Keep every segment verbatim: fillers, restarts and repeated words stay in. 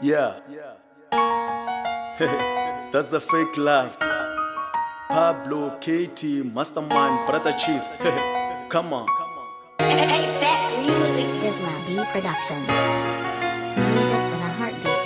Yeah. That's the fake love. Pablo, Katie, Mastermind, Brother Cheese. Come on. Hey, hey, that music is Islam D Productions. Music with a heartbeat.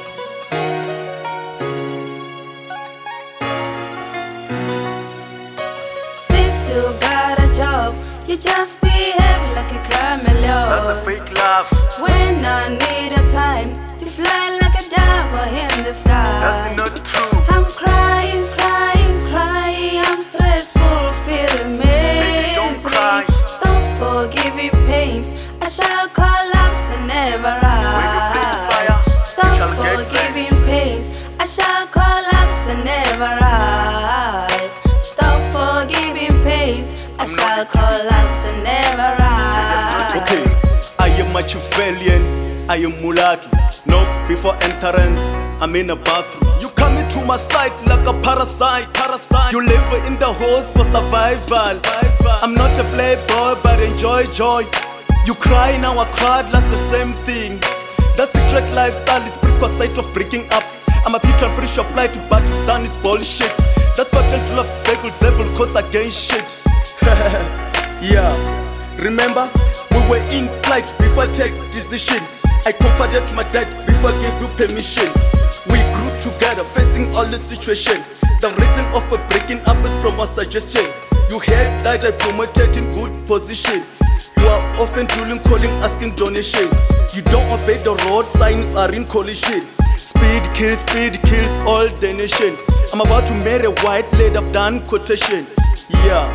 Since you got a job, you just behave like a chameleon. That's the fake love. When I need a time, you fly like a dove in the sky. That's not true. I'm crying, crying, crying. I'm stressful, feeling misery. Stop forgiving pains. I shall collapse and never rise. Stop forgiving pains. I shall collapse and never rise. Stop forgiving pains. I shall collapse and never rise. Okay, I am Machiavellian, I am Mulatu. Knock before entrance, I'm in a bathroom. You come into my sight like a parasite, parasite. You live in the house for survival. I'm not a playboy but enjoy joy. You cry now I cried, that's the same thing. The secret lifestyle is prerequisite of breaking up. I'm a Peter British applied to but to stand is bullshit. That's what they do of devil, devil cause against shit. Yeah, remember we were in flight before I take decision. I confided to my dad before I gave you permission. We grew together facing all the situation. The reason of a breaking up is from a suggestion. You heard that I promoted in good position. You are often dueling, calling, asking donation. You don't obey the road sign, you are in collision. Speed kills, speed kills all the nation. I'm about to marry a white lady, I've done quotation. Yeah.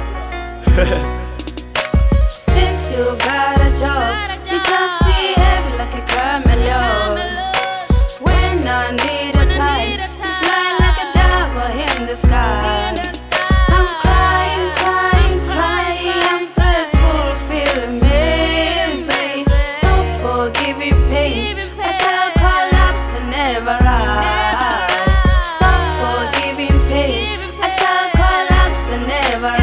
Since you got a job, you just behave like a chameleon. When I need a time, you fly like a dove in the sky. I'm crying, crying, crying. I'm stressful, feeling misery. Stop forgiving pains. I shall collapse and never rise. Stop forgiving pains. I shall collapse and never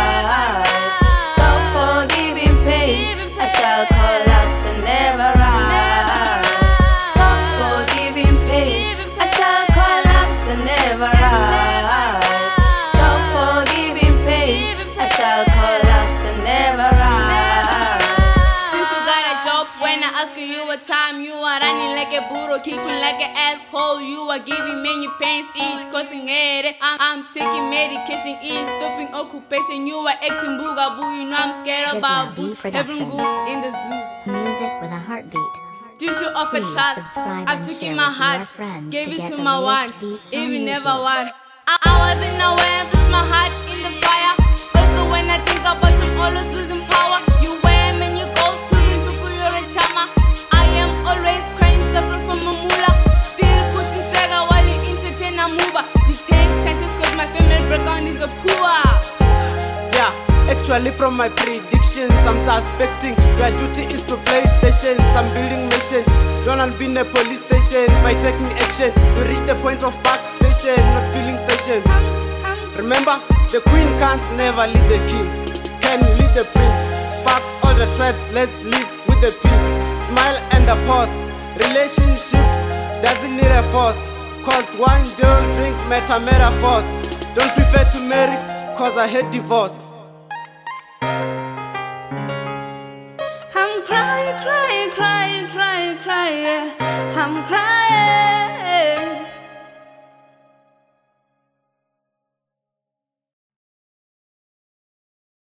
rise. Stop forgiving pains. I shall collapse and never rise. Stop forgiving pains. I shall collapse and never rise. Stop forgiving pains. I shall collapse and never rise. Since you got a job, when I ask you what time, you are running like a burro, kicking like an asshole. You are giving many pains, it causing headache. I'm, I'm taking medication, it stopping occupation. You are acting boogaboo, you know I'm scared about Islam D boo. Having Productions. goose in the zoo. Music with a heartbeat. Did you offer Please trust? subscribe I've and taken share my with your heart, friends gave to it get to the my latest one, beats on even never YouTube. one. I, I was in a way and put my heart in the fire. Also when I think about you, I'm always losing power. You wear and you go screaming, people you're a charmer. I am always crying, suffering from a moolah. Still pushing swagger while you entertain a mover. You take chances cause my family background is a poor. Yeah, actually from my predictions, I'm suspecting your duty is to play stations. I'm building mission, don't be in a police station. By taking action, you reach the point of back station, not filling station. Remember, the queen can't never lead the king, can lead the prince. Fuck all the tribes, let's live with the peace. Smile and a pause, relationships doesn't need a force. Cause wine don't drink meta metaphors. Don't prefer to marry, cause I hate divorce. I'm crying, crying, crying, crying, crying. I'm crying.